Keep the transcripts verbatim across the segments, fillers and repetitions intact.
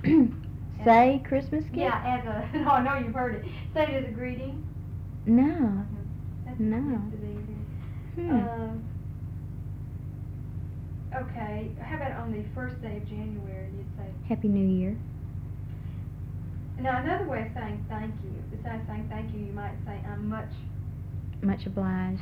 Say Christmas gift? Yeah, as a, no, I know you've heard it. Say it as a greeting. No. That's No. meant to be here. Hmm. Um, okay, how about on the first day of January, you'd say, Happy New Year. now another way of saying thank you, besides saying thank you, you might say, I'm much, Much obliged.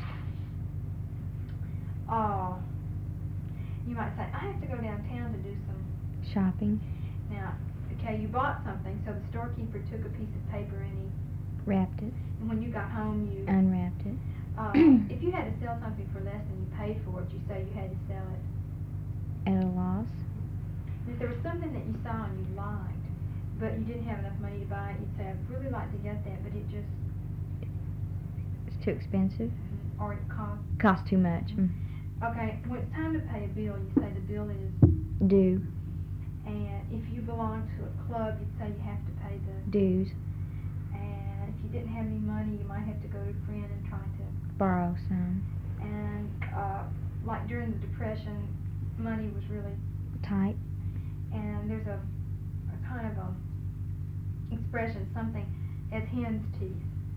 uh, you might say, I have to go downtown to do some, Shopping. now, okay, you bought something, so the storekeeper took a piece of paper and he, Wrapped it. and when you got home, you, Unwrapped it. uh, if you had to sell something for less than you paid for it, you say you had to sell it. At a loss. And if there was something that you saw and you liked, but you didn't have enough money to buy it, you'd say, I'd really like to get that, but it just, It's too expensive. or it cost. Costs too much. Mm. Okay, when it's time to pay a bill, you say the bill is, Due. and if you belong to a club, you'd say you have to pay the, Dues. and if you didn't have any money, you might have to go to a friend and try to, Borrow some. and, uh, like during the Depression, money was really, Tight. and there's a, a kind of a expression, something as hen's teeth.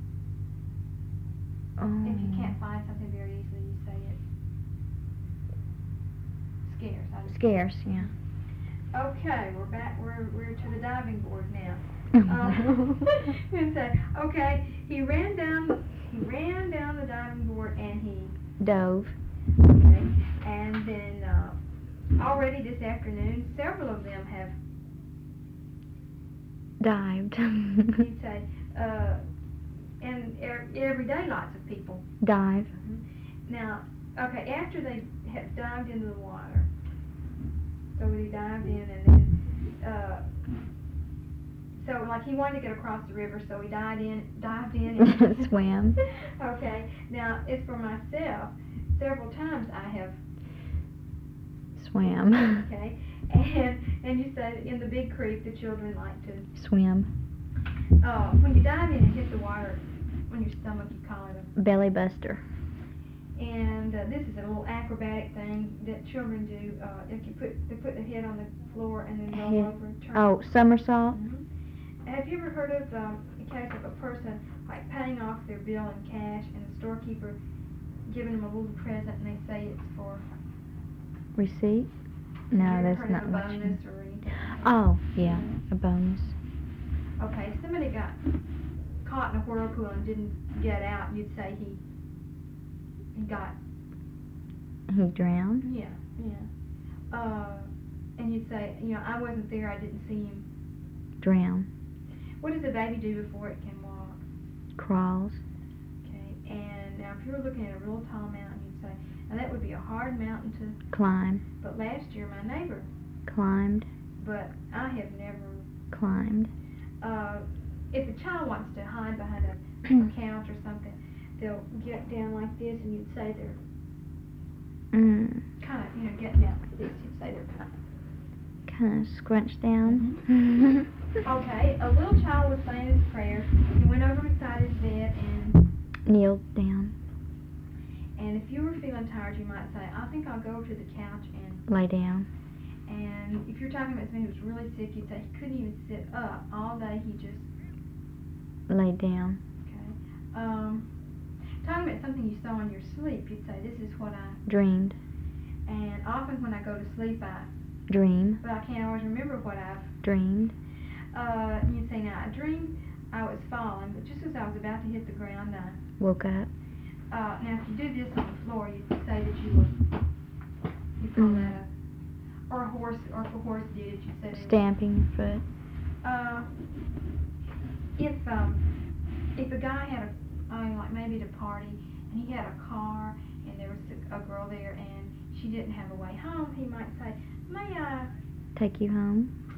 Oh. If you can't find something very easily, you say it's scarce. I just- Scarce, yeah. Okay, we're back. We're we're to the diving board now. Um, and say, okay, he ran down. He ran down the diving board and he. Dove. Okay, and then uh, already this afternoon, several of them have. Dived. You'd say, uh, and er, every day, lots of people. Dive. Now, okay, after they have dived into the water, so he dived in and then, uh, so like he wanted to get across the river, so he dived in, dived in and Swam. Okay, now as for myself, several times I have, Swam. okay, and and you said in the big creek the children like to, Swim. uh, when you dive in and hit the water on your stomach, you call it a. Belly buster. And uh, this is a little acrobatic thing that children do. Uh, if you put they put the head on the floor and then roll Head. over and turn. Oh, somersault. Mhm. Have you ever heard of um, the case of a person like paying off their bill in cash and the storekeeper giving them a little present and they say it's for? Receipt? No, Have you ever that's heard not of a much. bonus or anything like that? Oh, yeah, a bonus. Okay, if somebody got caught in a whirlpool and didn't get out, you'd say he he got. He drowned? Yeah, yeah. Uh, and you'd say, you know, I wasn't there, I didn't see him. Drown. What does a baby do before it can walk? Crawls. Okay, and now if you were looking at a real tall mountain, you'd say, now that would be a hard mountain to, Climb. but last year my neighbor, Climbed. but I have never, Climbed. uh, if a child wants to hide behind a, a couch or something, they'll get down like this and you'd say they're Mm. kind of, you know, getting down like this, you'd say they're kind of. Kind of scrunched down. Okay, a little child was saying his prayer. He went over beside his bed and Kneeled down. and if you were feeling tired, you might say, I think I'll go over to the couch and Lay down. and if you're talking about somebody who was really sick, you'd say he couldn't even sit up all day. He just Lay down. okay. Um, talking about something you saw in your sleep, you'd say this is what I. Dreamed. And often when I go to sleep, I Dream. but I can't always remember what I've. Dreamed. Uh, and you'd say now I dreamed I was falling, but just as I was about to hit the ground, I. Woke up. Uh, now, if you do this on the floor, you could say that you were, you call Mm. that a, or a horse, or if a horse did it, you said it. Stamping your foot. Uh, if, um, if a guy had a, I mean, like maybe at a party, and he had a car, and there was a, a girl there, and she didn't have a way home, he might say, may I, Take you home.